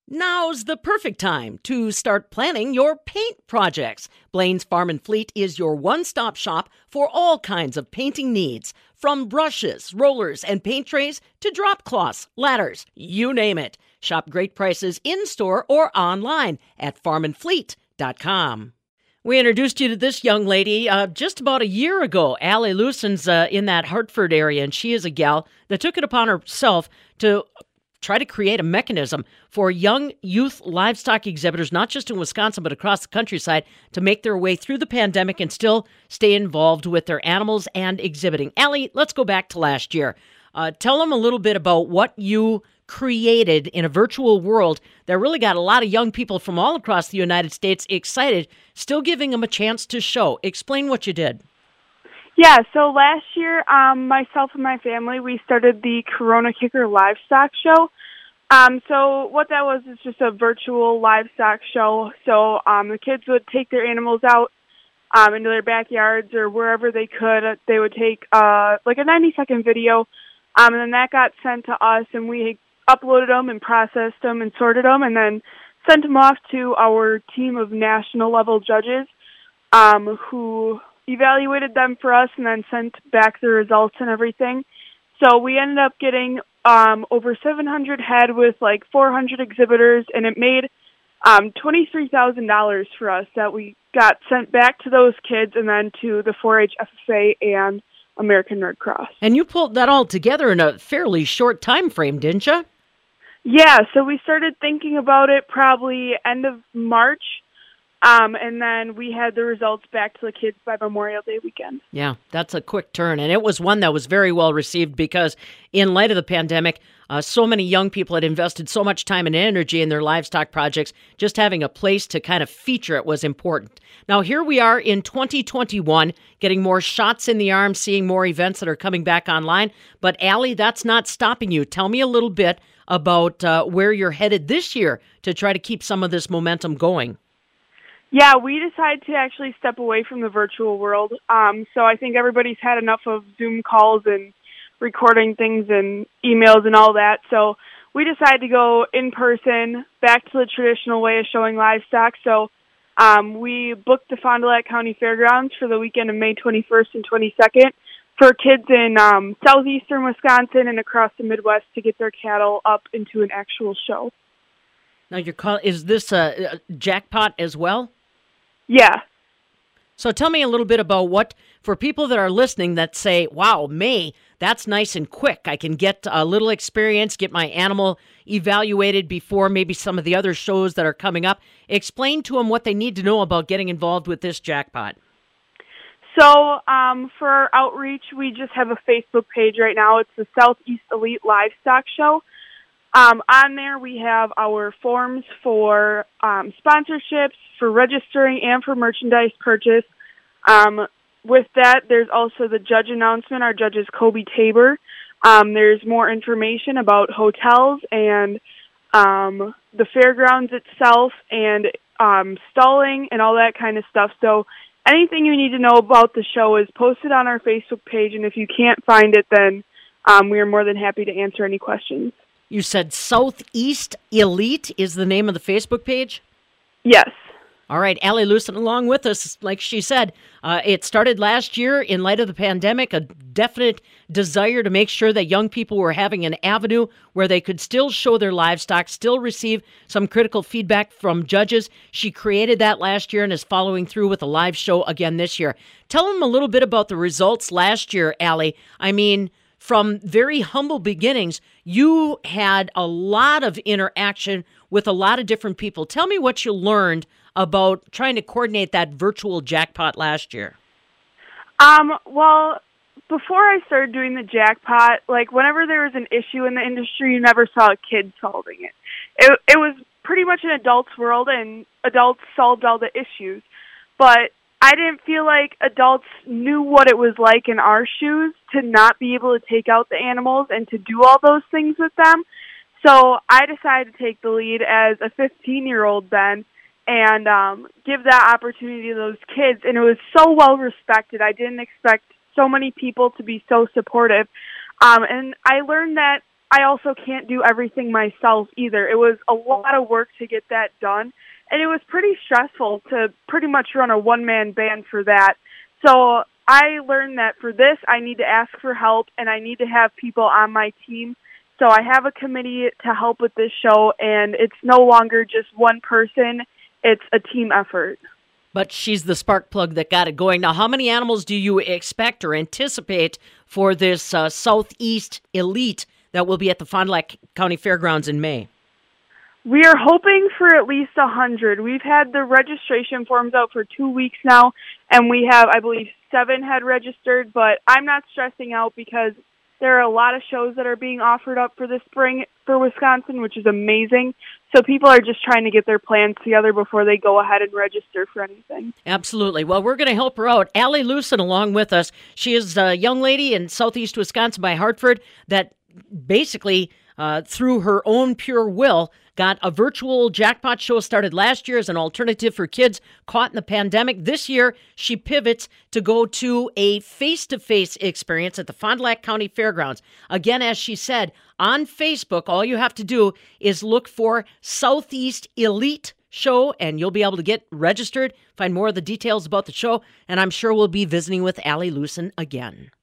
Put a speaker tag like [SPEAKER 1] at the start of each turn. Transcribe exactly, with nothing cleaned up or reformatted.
[SPEAKER 1] Now's the perfect time to start planning your paint projects. Blaine's Farm and Fleet is your one-stop shop for all kinds of painting needs. From brushes, rollers, and paint trays to drop cloths, ladders, you name it. Shop great prices in-store or online at farm and fleet dot com. We introduced you to this young lady uh, just about a year ago. Allie Lewson's uh, in that Hartford area, and she is a gal that took it upon herself to try to create a mechanism for young youth livestock exhibitors, not just in Wisconsin, but across the countryside, to make their way through the pandemic and still stay involved with their animals and exhibiting. Allie, let's go back to last year. Uh, tell them a little bit about what you created in a virtual world that really got a lot of young people from all across the United States excited, still giving them a chance to show. Explain what you did.
[SPEAKER 2] Yeah, so last year, um, myself and my family, we started the Corona Kicker Livestock Show. Um, so what that was is just a virtual livestock show. So um, the kids would take their animals out um, into their backyards or wherever they could. They would take uh, like a ninety-second video, um, and then that got sent to us, and we uploaded them and processed them and sorted them, and then sent them off to our team of national-level judges um, who evaluated them for us and then sent back the results and everything. So we ended up getting um, over seven hundred head with like four hundred exhibitors, and it made um, twenty-three thousand dollars for us that we got sent back to those kids and then to the four H F F A and American Red Cross.
[SPEAKER 1] And you pulled that all together in a fairly short time frame, didn't you?
[SPEAKER 2] Yeah, so we started thinking about it probably end of March. Um, and then we had the results back to the kids by Memorial Day weekend.
[SPEAKER 1] Yeah, that's a quick turn. And it was one that was very well received because in light of the pandemic, uh, so many young people had invested so much time and energy in their livestock projects. Just having a place to kind of feature it was important. Now, here we are in twenty twenty-one, getting more shots in the arm, seeing more events that are coming back online. But Allie, that's not stopping you. Tell me a little bit about uh, where you're headed this year to try to keep some of this momentum going.
[SPEAKER 2] Yeah, we decided to actually step away from the virtual world. Um, so I think everybody's had enough of Zoom calls and recording things and emails and all that. So we decided to go in person, back to the traditional way of showing livestock. So um, we booked the Fond du Lac County Fairgrounds for the weekend of May twenty-first and twenty-second for kids in um, southeastern Wisconsin and across the Midwest to get their cattle up into an actual show.
[SPEAKER 1] Now, your call, is this a, a jackpot as well?
[SPEAKER 2] Yeah.
[SPEAKER 1] So tell me a little bit about what, for people that are listening that say, wow, May, that's nice and quick. I can get a little experience, get my animal evaluated before maybe some of the other shows that are coming up. Explain to them what they need to know about getting involved with this jackpot.
[SPEAKER 2] So um, for our outreach, we just have a Facebook page right now. It's the Southeast Elite Livestock Show. Um, on there, we have our forms for um, sponsorships, for registering, and for merchandise purchase. Um, with that, there's also the judge announcement. Our judge is Kobe Tabor. Um, there's more information about hotels and um, the fairgrounds itself and um, stalling and all that kind of stuff. So anything you need to know about the show is posted on our Facebook page, and if you can't find it, then um, we are more than happy to answer any questions.
[SPEAKER 1] You said Southeast Elite is the name of the Facebook page?
[SPEAKER 2] Yes.
[SPEAKER 1] All right, Allie Lewson along with us. Like she said, uh, it started last year in light of the pandemic, a definite desire to make sure that young people were having an avenue where they could still show their livestock, still receive some critical feedback from judges. She created that last year and is following through with a live show again this year. Tell them a little bit about the results last year, Allie. I mean, from very humble beginnings, you had a lot of interaction with a lot of different people. Tell me what you learned about trying to coordinate that virtual jackpot last year.
[SPEAKER 2] Um, well, before I started doing the jackpot, like whenever there was an issue in the industry, you never saw a kid solving it. It, it was pretty much an adult's world, and adults solved all the issues. But I didn't feel like adults knew what it was like in our shoes to not be able to take out the animals and to do all those things with them. So I decided to take the lead as a fifteen-year-old then and um, give that opportunity to those kids. And it was so well respected. I didn't expect so many people to be so supportive. Um, and I learned that I also can't do everything myself either. It was a lot of work to get that done, and it was pretty stressful to pretty much run a one-man band for that. So I learned that for this, I need to ask for help, and I need to have people on my team. So I have a committee to help with this show, and it's no longer just one person. It's a team effort.
[SPEAKER 1] But she's the spark plug that got it going. Now, how many animals do you expect or anticipate for this uh, Southeast Elite that will be at the Fond du Lac County Fairgrounds in May?
[SPEAKER 2] We are hoping for at least one hundred. We've had the registration forms out for two weeks now, and we have, I believe, seven had registered, but I'm not stressing out because there are a lot of shows that are being offered up for this spring for Wisconsin, which is amazing. So people are just trying to get their plans together before they go ahead and register for anything.
[SPEAKER 1] Absolutely. Well, we're going to help her out. Allie Lewson along with us. She is a young lady in southeast Wisconsin by Hartford that basically, uh, through her own pure will, got a virtual jackpot show started last year as an alternative for kids caught in the pandemic. This year, she pivots to go to a face-to-face experience at the Fond du Lac County Fairgrounds. Again, as she said, on Facebook, all you have to do is look for Southeast Elite Show, and you'll be able to get registered, find more of the details about the show, and I'm sure we'll be visiting with Allie Lewson again.